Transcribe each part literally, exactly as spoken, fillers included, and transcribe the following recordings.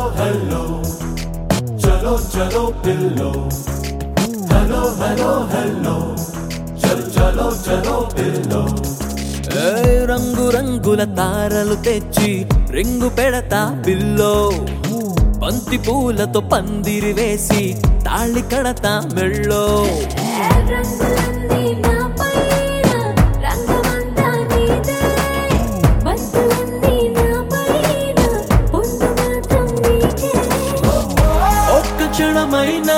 hello, chalo chalo pillow. Hello, hello, hello, chalo chalo chalo pillow. ఏ రంగు రంగుల తారలు తెచ్చి రింగు పెడతా పిల్లో, బంతి పూలతో పందిరి వేసి తాళి కడతా మెళ్ళో. ఒక్క క్షణమైనా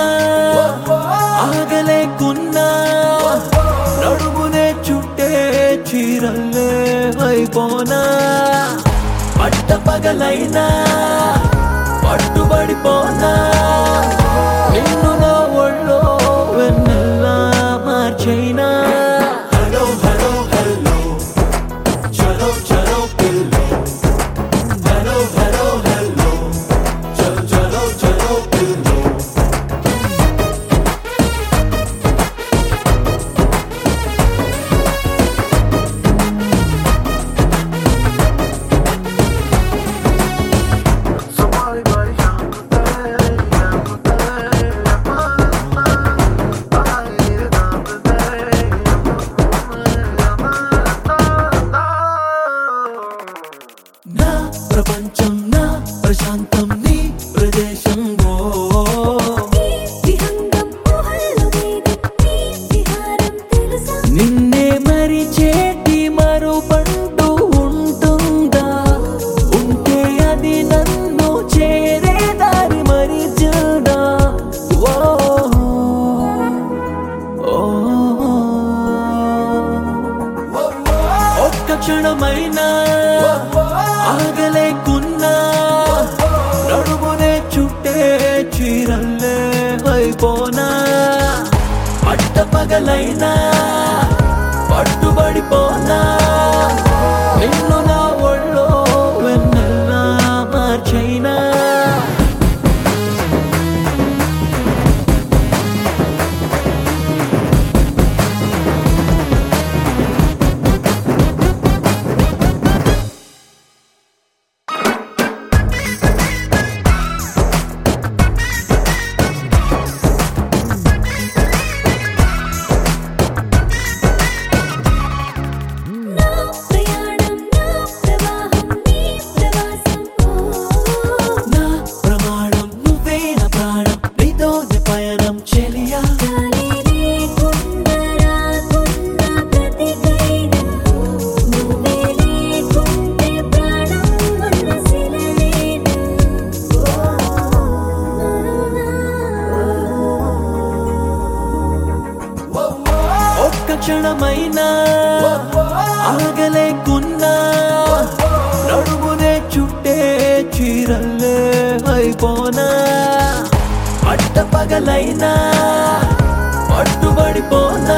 ఆగలేకున్నా నడుమునే చుట్టే చీరల్లే అయిపోనా, పట్ట పగలైనా పట్టుబడిపోనా, నిన్ను నా ఒళ్ళో వెన్నెల్లా మార్చైనా. Hello, hello, hello, chalo chalo pillow. Hello, hello, hello, chalo chalo chalo pillow. నా ప్రపంచం నా ప్రశాంతం నీ ప్రదేశం ఓ. నిన్నే మరిచేటి మరుపంటూ ఉంటుందా, ఉంటే అది నన్ను చేరే దారి మరిచిందా. ఓ ఓ, ఒక్క క్షణమైనా ఆగలేకున్నా నడుమునే చుట్టే చీరల్లే అయిపోనా, పట్ట పగలైనా పట్టుబడిపోనా, నిన్ను నా ఒళ్ళో వెన్నెల్లా మార్చైనా. నా ప్రమాణం నువ్వే నా ప్రాణం, నీతోనే పయనం చెలియా. ఒక్క క్షణమైనా ఆగలేకున్నా నడుమునే చుట్టే చీరల్లే అయిపోనా, పట్ట పగలైనా పట్టుబడిపోనా,